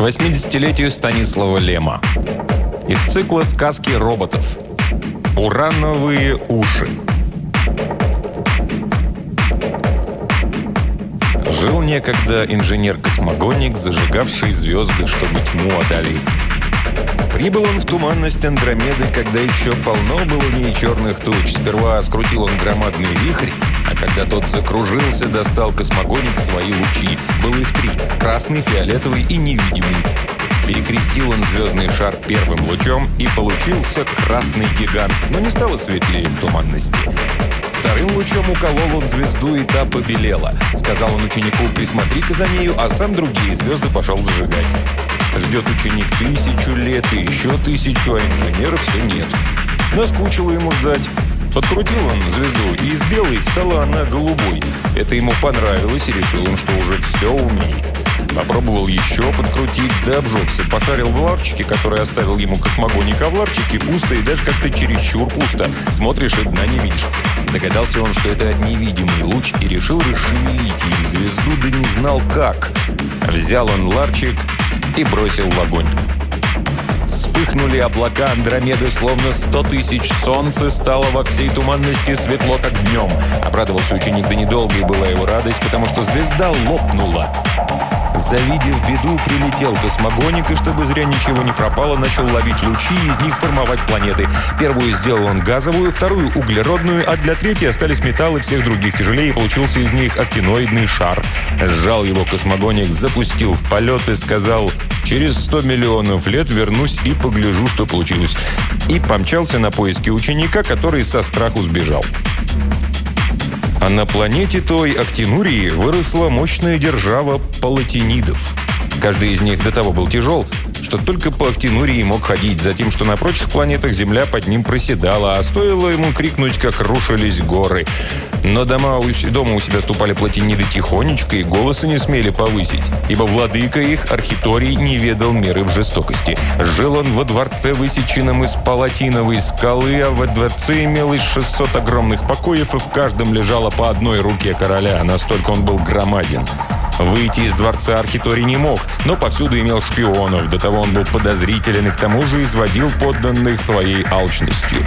80-летию Станислава Лема. Из цикла «Сказки роботов». Урановые уши. Жил некогда инженер-космогоник, зажигавший звезды, чтобы тьму одолеть. Прибыл он в туманность Андромеды, когда еще полно было в ней черных туч. Сперва скрутил он громадный вихрь, а когда тот закружился, достал космогоник свои лучи. Было их 3 – красный, фиолетовый и невидимый. Перекрестил он звездный шар первым лучом, и получился красный гигант, но не стало светлее в туманности. Вторым лучом уколол он звезду, и та побелела. Сказал он ученику: «Присмотри-ка за нею», а сам другие звезды пошел зажигать. Ждет ученик 1000 лет и еще 1000, а инженера все нет. Наскучило ему ждать. Подкрутил он звезду, и из белой стала она голубой. Это ему понравилось, и решил он, что уже все умеет. Попробовал еще подкрутить, да обжегся. Пошарил в ларчике, который оставил ему космогоник, а в ларчике пусто и даже как-то чересчур пусто. Смотришь, и дна не видишь. Догадался он, что это невидимый луч, и решил расшевелить им звезду, да не знал как. Взял он ларчик и бросил в огонь. Вспыхнули облака Андромеды, словно 100 000 солнце, стало во всей туманности светло, как днем. Обрадовался ученик, да недолгой была его радость, потому что звезда лопнула. Завидев беду, прилетел космогоник, и чтобы зря ничего не пропало, начал ловить лучи и из них формовать планеты. Первую сделал он газовую, вторую — углеродную, а для третьей остались металлы всех других тяжелее, и получился из них актиноидный шар. Сжал его космогоник, запустил в полет и сказал: «Через 100 миллионов лет вернусь и погляжу, что получилось». И помчался на поиски ученика, который со страху сбежал. А на планете той, Актинурии, выросла мощная держава палатинидов. Каждый из них до того был тяжел, что только по Актинурии мог ходить, за тем, что на прочих планетах земля под ним проседала, а стоило ему крикнуть, как рушились горы. Но дома у себя ступали платиниды тихонечко и голоса не смели повысить, ибо владыка их, Архиторий, не ведал меры в жестокости. Жил он во дворце, высеченном из палатиновой скалы, а во дворце имелось 600 огромных покоев, и в каждом лежало по одной руке короля, настолько он был громаден. Выйти из дворца Архиторий не мог, но повсюду имел шпионов, до того он был подозрителен и к тому же изводил подданных своей алчностью.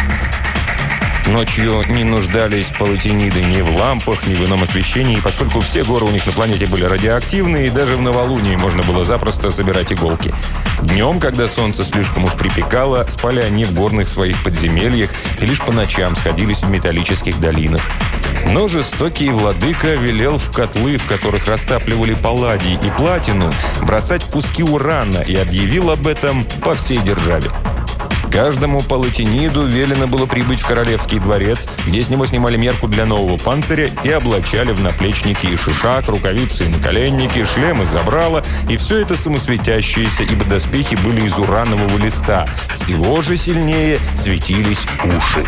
Ночью не нуждались палатиниды ни в лампах, ни в ином освещении, поскольку все горы у них на планете были радиоактивные, и даже в новолуние можно было запросто собирать иголки. Днем, когда солнце слишком уж припекало, спали они в горных своих подземельях и лишь по ночам сходились в металлических долинах. Но жестокий владыка велел в котлы, в которых растапливали палладий и платину, бросать куски урана и объявил об этом по всей державе. Каждому палатиниду велено было прибыть в королевский дворец, где с него снимали мерку для нового панциря и облачали в наплечники и шишак, рукавицы и наколенники, шлемы забрала, и все это самосветящееся, ибо доспехи были из уранового листа. Всего же сильнее светились уши.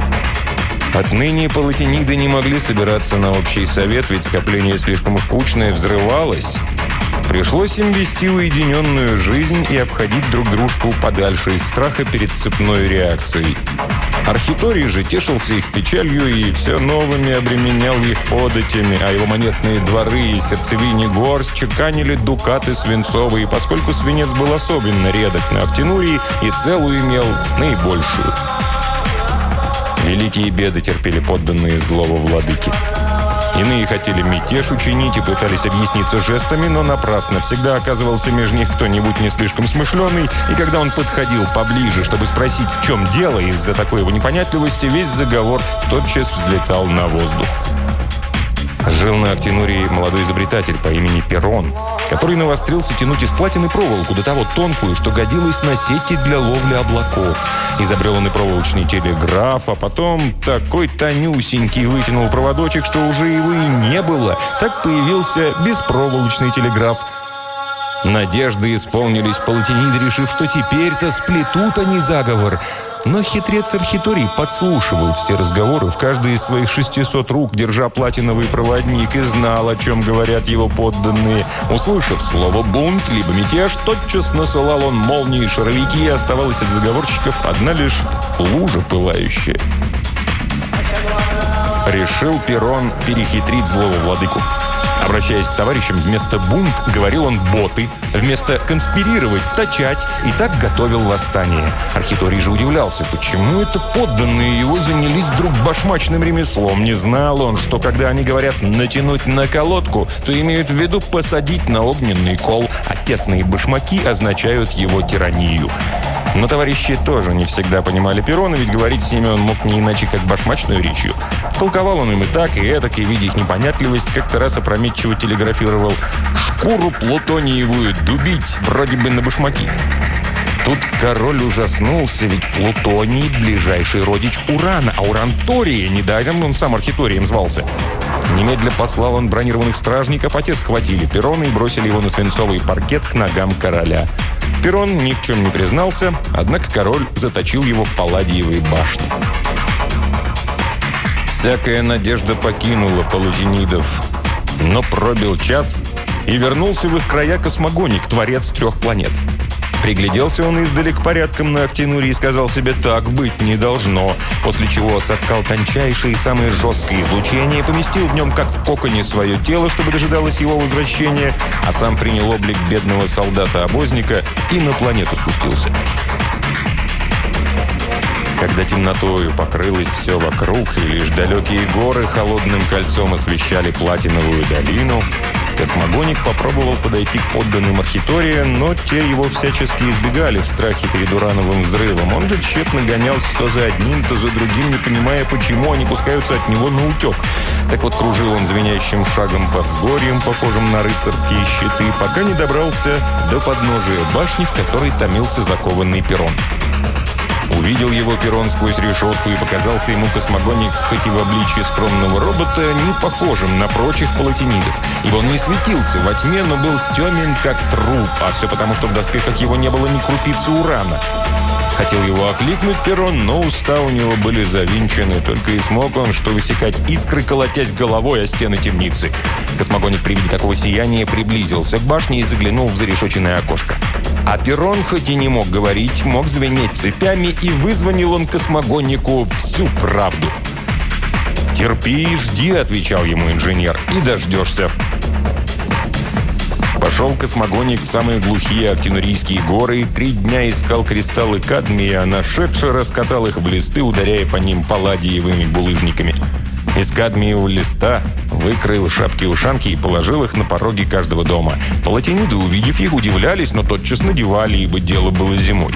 Отныне палатиниды не могли собираться на общий совет, ведь скопление слишком уж кучное взрывалось. Пришлось им вести уединенную жизнь и обходить друг дружку подальше из страха перед цепной реакцией. Архиторий же тешился их печалью и все новыми обременял их податями, а его монетные дворы и сердцевине гор чеканили дукаты свинцовые, поскольку свинец был особенно редок на Актинурии и целую имел наибольшую. Великие беды терпели подданные злого владыки. Иные хотели мятеж учинить и пытались объясниться жестами, но напрасно. Всегда оказывался между них кто-нибудь не слишком смышленый, и когда он подходил поближе, чтобы спросить, в чем дело из-за такой его непонятливости, весь заговор тотчас взлетал на воздух. Жил на Актинурии молодой изобретатель по имени Перон, который навострился тянуть из платины проволоку, до того тонкую, что годилась на сети для ловли облаков. Изобрел он и проволочный телеграф, а потом такой тонюсенький вытянул проводочек, что уже его и не было. Так появился беспроволочный телеграф. Надежды исполнились палатиниды, решив, что теперь-то сплетут они заговор. Но хитрец Архиторий подслушивал все разговоры в каждой из своих 600 рук, держа платиновый проводник, и знал, о чем говорят его подданные. Услышав слово «бунт» либо «мятеж», тотчас насылал он молнии и шаровики, и оставалась от заговорщиков одна лишь лужа пылающая. Решил Перон перехитрить злого владыку. Обращаясь к товарищам, вместо «бунт» говорил он «боты», вместо «конспирировать» «тачать», и так готовил восстание. Архиторий же удивлялся, почему это подданные его занялись вдруг башмачным ремеслом. Не знал он, что когда они говорят «натянуть на колодку», то имеют в виду посадить на огненный кол, а тесные башмаки означают его тиранию. Но товарищи тоже не всегда понимали Перрона, ведь говорить с ними он мог не иначе, как башмачную речью. Толковал он им и так, и эдак, и, видя их непонятливость, как-то раз опрометчиво телеграфировал: «Шкуру плутониевую дубить, вроде бы на башмаки». Тут король ужаснулся, ведь Плутоний – ближайший родич Урана, а Уран – Тория, недаром он сам Архиторием звался. Немедля послал он бронированных стражников, а те схватили Перрона и бросили его на свинцовый паркет к ногам короля. Перрон ни в чем не признался, однако король заточил его в Палладиевой башне. Всякая надежда покинула палатинидов, но пробил час, и вернулся в их края космогоник, творец 3 планет. Пригляделся он издали к порядкам на Актинуре и сказал себе: «Так быть не должно», после чего соткал тончайшее и самое жесткое излучение, поместил в нем, как в коконе, свое тело, чтобы дожидалось его возвращения, а сам принял облик бедного солдата-обозника и на планету спустился. Когда темнотою покрылось все вокруг, и лишь далекие горы холодным кольцом освещали платиновую долину, космогоник попробовал подойти к подданным Архитория, но те его всячески избегали в страхе перед урановым взрывом. Он же тщетно гонялся то за одним, то за другим, не понимая, почему они пускаются от него на утек. Так вот, кружил он звенящим шагом по взгорьям, похожим на рыцарские щиты, пока не добрался до подножия башни, в которой томился закованный Перрон. Увидел его Перрон сквозь решетку, и показался ему космогоник, хоть и в обличье скромного робота, не похожим на прочих палатинидов. Ибо он не светился во тьме, но был темен, как труп, а все потому, что в доспехах его не было ни крупицы урана. Хотел его окликнуть Перрон, но уста у него были завинчены. Только и смог он, что высекать искры, колотясь головой о стены темницы. Космогоник при виде такого сияния приблизился к башне и заглянул в зарешоченное окошко. А Перрон, хоть и не мог говорить, мог звенеть цепями, и вызвонил он космогонику всю правду. «Терпи и жди», — отвечал ему инженер, — «и дождешься». Пошел космогоник в самые глухие Актинурийские горы и 3 дня искал кристаллы кадмия, а нашедший раскатал их в листы, ударяя по ним палладиевыми булыжниками. Из кадмиевого листа выкроил шапки-ушанки и положил их на пороге каждого дома. Палатиниды, увидев их, удивлялись, но тотчас надевали, ибо дело было зимой.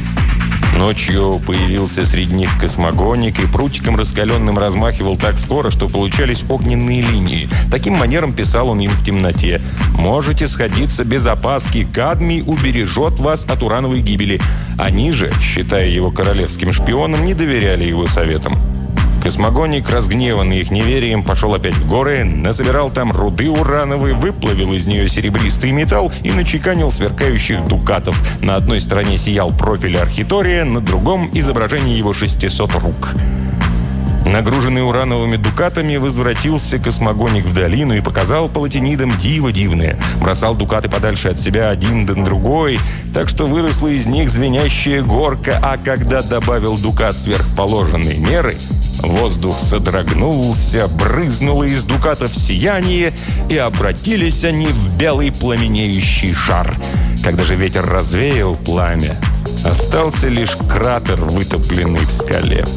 Ночью появился среди них космогоник и прутиком раскаленным размахивал так скоро, что получались огненные линии. Таким манером писал он им в темноте: «Можете сходиться без опаски, кадмий убережет вас от урановой гибели». Они же, считая его королевским шпионом, не доверяли его советам. Космогоник, разгневанный их неверием, пошел опять в горы, насобирал там руды урановой, выплавил из нее серебристый металл и начеканил сверкающих дукатов. На одной стороне сиял профиль Архитория, на другом — изображение его 600 рук. Нагруженный урановыми дукатами, возвратился космогоник в долину и показал палатинидам диво дивное. Бросал дукаты подальше от себя один до другой, так что выросла из них звенящая горка, а когда добавил дукат сверхположенной меры, воздух содрогнулся, брызнуло из дукатов сияние, и обратились они в белый пламенеющий шар. Когда же ветер развеял пламя, остался лишь кратер, вытопленный в скале.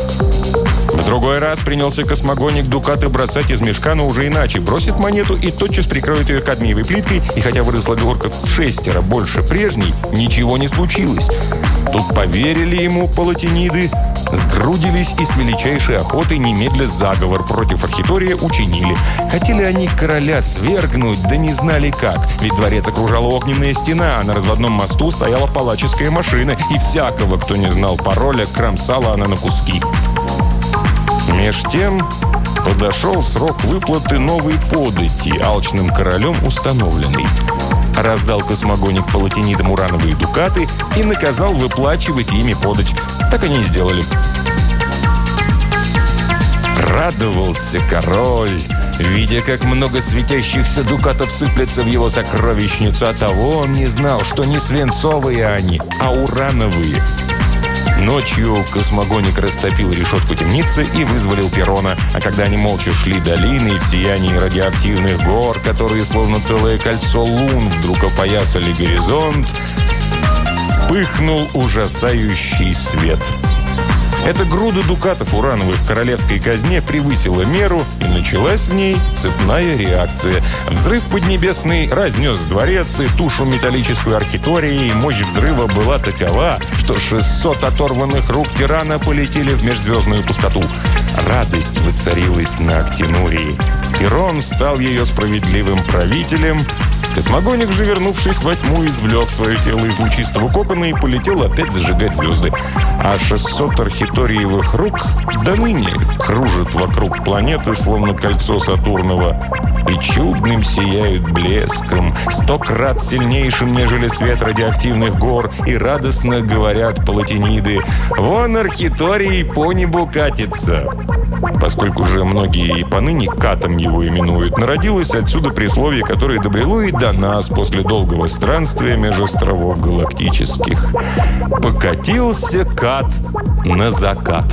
В другой раз принялся космогоник дукаты бросать из мешка, но уже иначе. Бросит монету и тотчас прикроет ее кадмиевой плиткой, и хотя выросла горка в 6 больше прежней, ничего не случилось. Тут поверили ему палатиниды, сгрудились и с величайшей охотой немедля заговор против Архитория учинили. Хотели они короля свергнуть, да не знали как. Ведь дворец окружала огненная стена, а на разводном мосту стояла палаческая машина, и всякого, кто не знал пароля, кромсала она на куски. Меж тем подошел срок выплаты новой подати, алчным королем установленный. Раздал космогоник палатинидам урановые дукаты и наказал выплачивать ими подать. Так они и сделали. Радовался король, видя, как много светящихся дукатов сыплется в его сокровищницу, а того он не знал, что не свинцовые они, а урановые. Ночью космогоник растопил решетку темницы и вызволил Перрона. А когда они молча шли долиной в сиянии радиоактивных гор, которые словно целое кольцо лун вдруг опоясали горизонт, вспыхнул ужасающий свет. Эта груда дукатов урановых в королевской казне превысила меру, и началась в ней цепная реакция. Взрыв поднебесный разнес дворец и тушу металлическую архитории, и мощь взрыва была такова, что 600 оторванных рук тирана полетели в межзвездную пустоту. Радость воцарилась на Актинурии. Перрон стал ее справедливым правителем. Космогоник же, вернувшись во тьму, извлек свое тело из лучистого кокона и полетел опять зажигать звезды. А 600 архиториевых рук до ныне кружат вокруг планеты, словно кольцо Сатурнова, и чудным сияют блеском, 100 крат сильнейшим, нежели свет радиоактивных гор, и радостно говорят палатиниды: «Вон архиторий по небу катится». Поскольку же многие и поныне катом его именуют, народилось отсюда присловие, которое добрело и до нас после долгого странствия меж островов галактических. Покатился кат на закат.